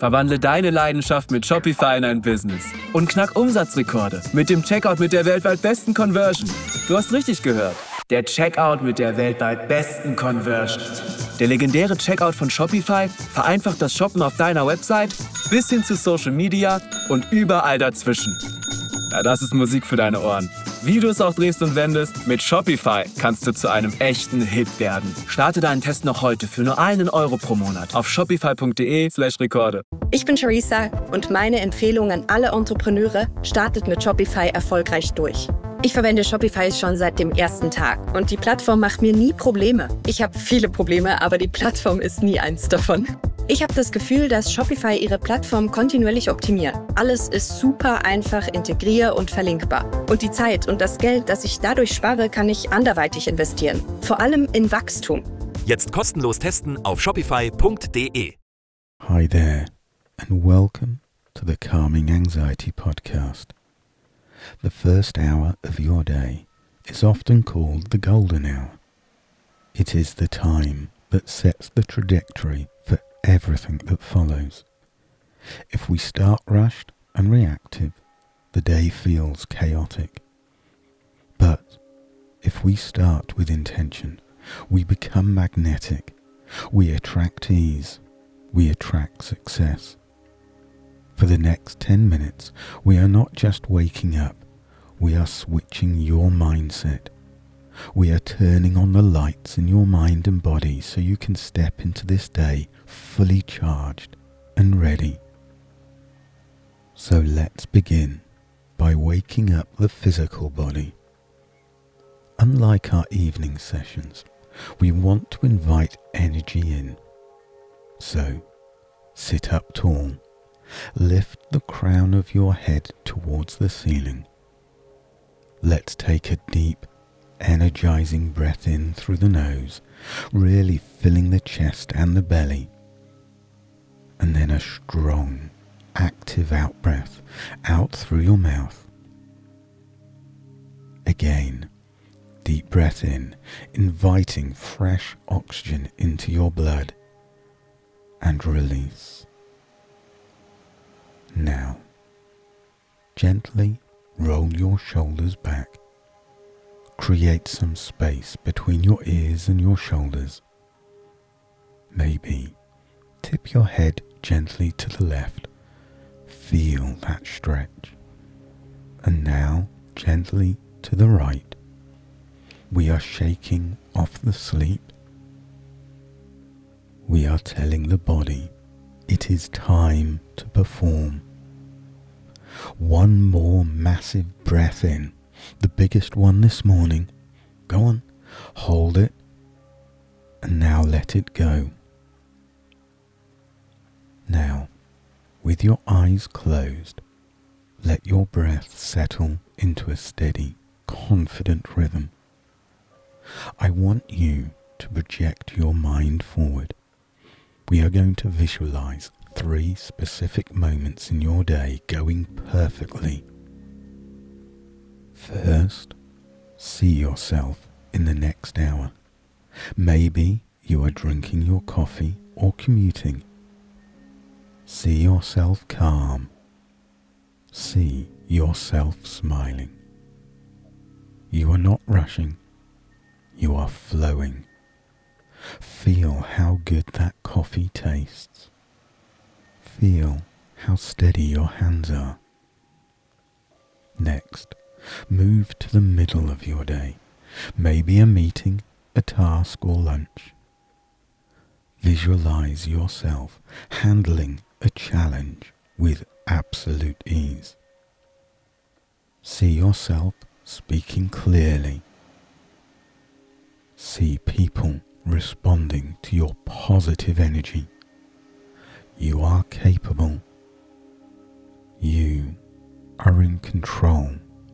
Verwandle deine Leidenschaft mit Shopify in ein Business. Und knack Umsatzrekorde mit dem Checkout mit der weltweit besten Conversion. Du hast richtig gehört. Der Checkout mit der weltweit besten Conversion. Der legendäre Checkout von Shopify vereinfacht das Shoppen auf deiner Website bis hin zu Social Media und überall dazwischen. Ja, das ist Musik für deine Ohren. Wie du es auch drehst und wendest, mit Shopify kannst du zu einem echten Hit werden. Starte deinen Test noch heute für nur €1 pro Monat auf shopify.de/Rekorde. Ich bin Charissa und meine Empfehlung an alle Entrepreneure: startet mit Shopify erfolgreich durch. Ich verwende Shopify schon seit dem ersten Tag und die Plattform macht mir nie Probleme. Ich habe viele Probleme, aber die Plattform ist nie eins davon. Ich habe das Gefühl, dass Shopify ihre Plattform kontinuierlich optimiert. Alles ist super einfach integrier- und verlinkbar. Und die Zeit und das Geld, das ich dadurch spare, kann ich anderweitig investieren. Vor allem in Wachstum. Jetzt kostenlos testen auf shopify.de. Hi there, and welcome to the Calming Anxiety Podcast. The first hour of your day is often called the golden hour. It is the time that sets the trajectory for everything that follows. If we start rushed and reactive, the day feels chaotic. But if we start with intention, we become magnetic. We attract ease. We attract success. For the next 10 minutes, we are not just waking up, we are switching your mindset. We are turning on the lights in your mind and body so you can step into this day fully charged and ready. So let's begin by waking up the physical body. Unlike our evening sessions, we want to invite energy in. So, sit up tall. Lift the crown of your head towards the ceiling. Let's take a deep, energizing breath in through the nose, really filling the chest and the belly. And then a strong, active out breath out through your mouth. Again, deep breath in, inviting fresh oxygen into your blood. And release. Now, gently roll your shoulders back. Create some space between your ears and your shoulders. Maybe tip your head gently to the left. Feel that stretch. And now gently to the right. We are shaking off the sleep. We are telling the body it is time to perform. One more massive breath in, the biggest one this morning. Go on, hold it, and now let it go. Now, with your eyes closed, let your breath settle into a steady, confident rhythm. I want you to project your mind forward. We are going to visualize 3 specific moments in your day going perfectly. First, see yourself in the next hour. Maybe you are drinking your coffee or commuting. See yourself calm. See yourself smiling. You are not rushing. You are flowing. Feel how good that coffee tastes. Feel how steady your hands are. Next, move to the middle of your day, maybe a meeting, a task or lunch. Visualize yourself handling a challenge with absolute ease. See yourself speaking clearly. See people responding to your positive energy. You are capable. You are in control.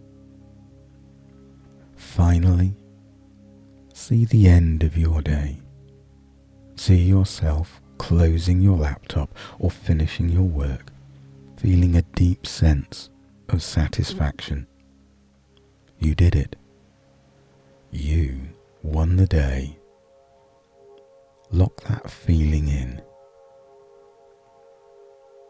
Finally, see the end of your day. See yourself closing your laptop or finishing your work, feeling a deep sense of satisfaction. You did it. You won the day. Lock that feeling in.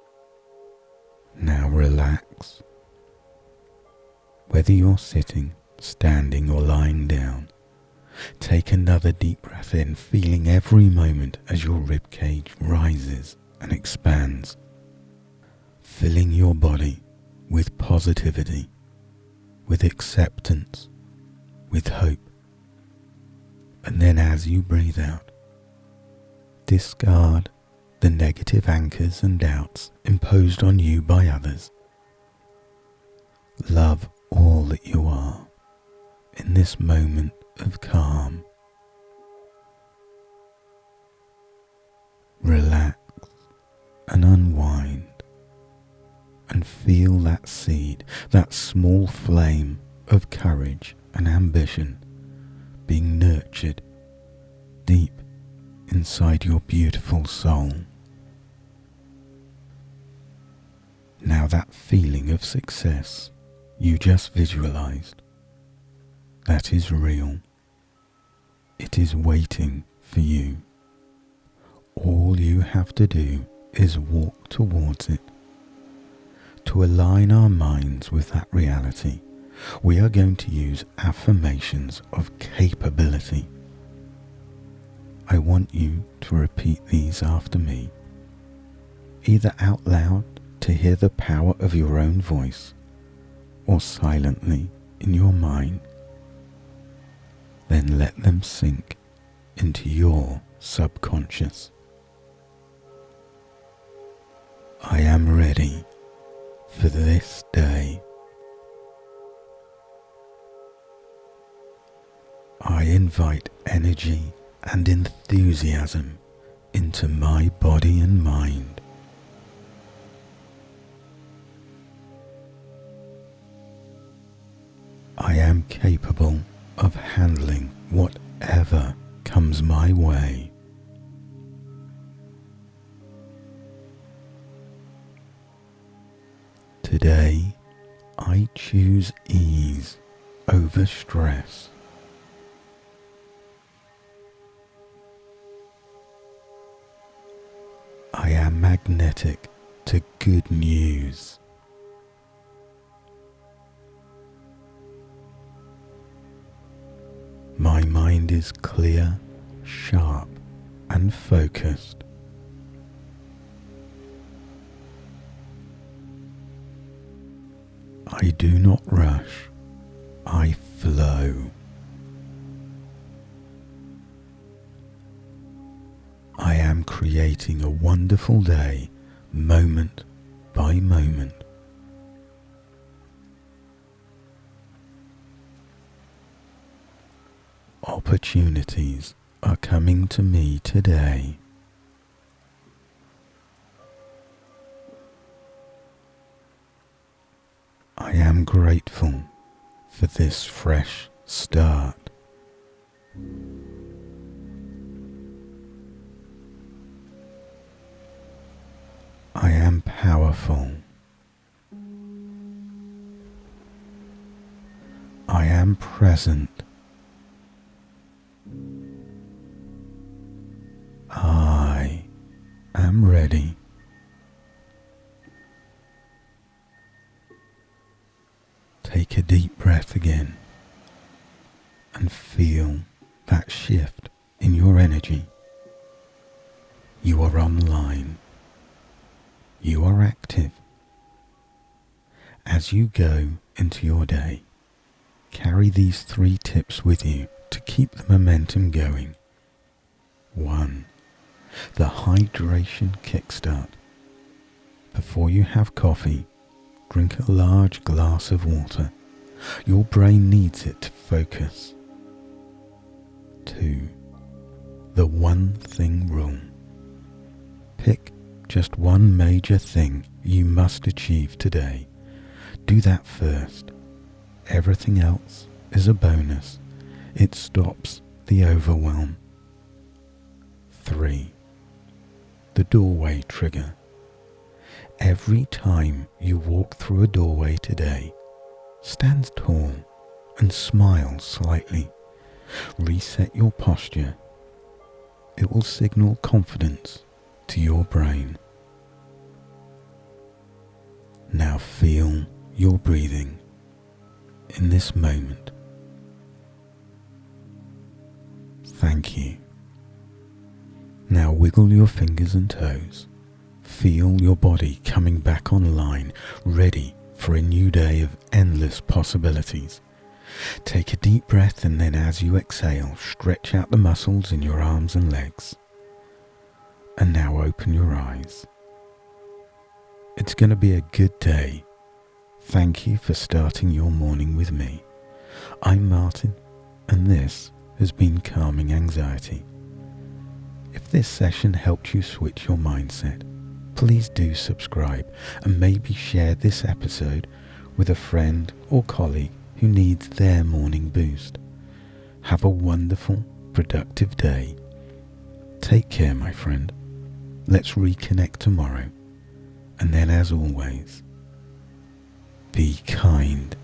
Now relax. Whether you're sitting, standing or lying down, take another deep breath in, feeling every moment as your ribcage rises and expands, filling your body with positivity, with acceptance, with hope. And then as you breathe out, discard the negative anchors and doubts imposed on you by others. Love all that you are in this moment of calm. Relax and unwind and feel that seed, that small flame of courage and ambition being nurtured deep inside your beautiful soul. Now that feeling of success you just visualized, that is real. It is waiting for you. All you have to do is walk towards it. To align our minds with that reality, we are going to use affirmations of capability. I want you to repeat these after me, either out loud to hear the power of your own voice, or silently in your mind. Then let them sink into your subconscious. I am ready for this day. I invite energy and enthusiasm into my body and mind. I am capable of handling whatever comes my way. Today, I choose ease over stress. I am magnetic to good news. My mind is clear, sharp, and focused. I do not rush, I flow. I am creating a wonderful day, moment by moment. Opportunities are coming to me today. I am grateful for this fresh start. I am powerful. I am present. I am ready. Take a deep breath again and feel that shift in your energy. You are online. You are active. As you go into your day, carry these 3 tips with you to keep the momentum going. 1. The hydration kickstart. Before you have coffee, drink a large glass of water. Your brain needs it to focus. 2. The one thing rule. Pick just one major thing you must achieve today. Do that first. Everything else is a bonus. It stops the overwhelm. 3. The doorway trigger. Every time you walk through a doorway today, stand tall and smile slightly. Reset your posture. It will signal confidence to your brain. Now feel your breathing in this moment. Thank you. Now wiggle your fingers and toes. Feel your body coming back online, ready for a new day of endless possibilities. Take a deep breath, and then as you exhale, stretch out the muscles in your arms and legs. And now open your eyes. It's going to be a good day. Thank you for starting your morning with me. I'm Martin, and this has been Calming Anxiety. If this session helped you switch your mindset, please do subscribe and maybe share this episode with a friend or colleague who needs their morning boost. Have a wonderful, productive day. Take care, my friend. Let's reconnect tomorrow. And then, as always, be kind.